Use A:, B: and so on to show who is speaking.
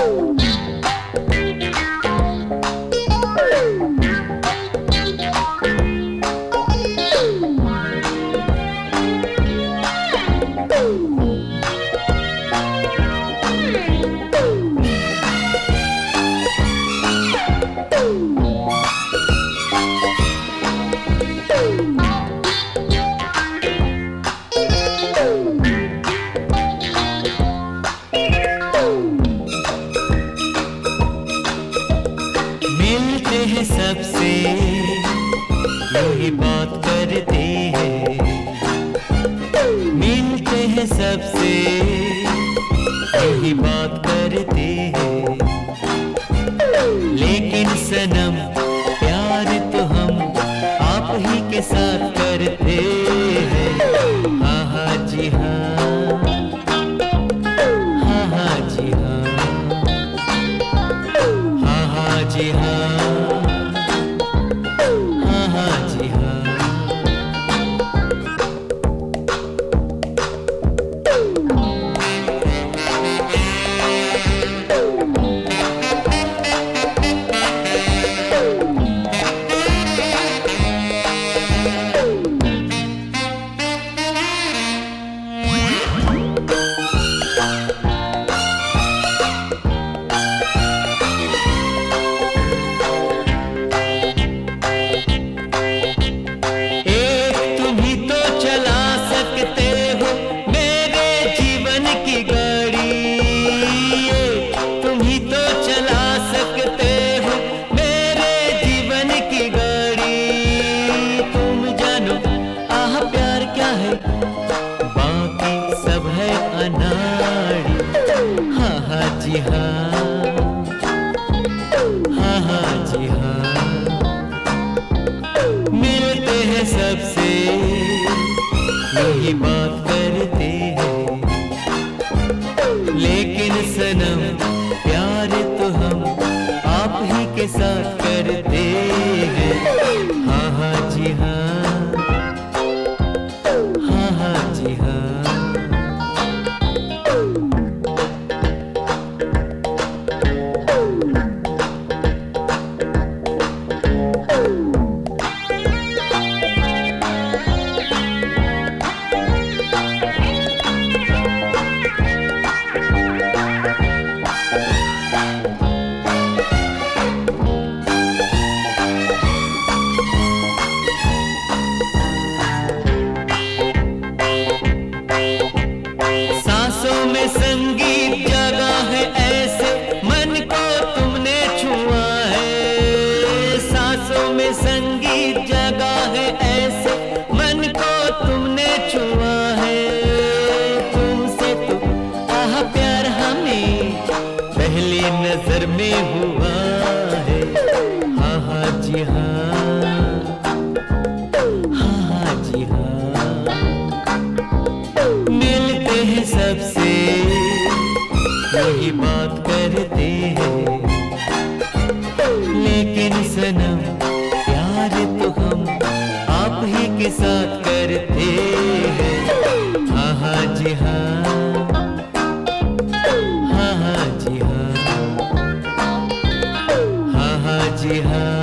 A: मिलते हैं सबसे यही बात करते हैं, मिलते हैं सबसे यही बात करते हैं, लेकिन सनम प्यार तो हम आप ही के साथ करते हैं। हाँ हाँ जी हाँ, हाँ हाँ जी हाँ, हाँ हाँ जी हाँ, हाँ हाँ जी हाँ। बाकी सब है अनाड़ी। हाँ हाँ जी हाँ, हाँ हाँ जी हाँ। मिलते हैं सबसे यही बात करते हैं, लेकिन सनम प्यार तो हम आप ही के साथ करते हैं। हाँ हाँ जी हाँ, हाँ हाँ जी हाँ। संगीत जगा है ऐसे मन को तुमने छुआ है, सांसों में संगीत जगा है ऐसे मन को तुमने छुआ है। तुमसे तो आह प्यार हमें पहली नजर में हुआ है। हाँ हाँ जी हाँ, हाँ हाँ जी हाँ। मिलते हैं सबसे यही बात करते हैं, लेकिन सनम प्यार तो हम आप ही के साथ करते हैं। हाँ हाँ जी हाँ, हाँ हाँ जी हाँ, हाँ हाँ जी हाँ।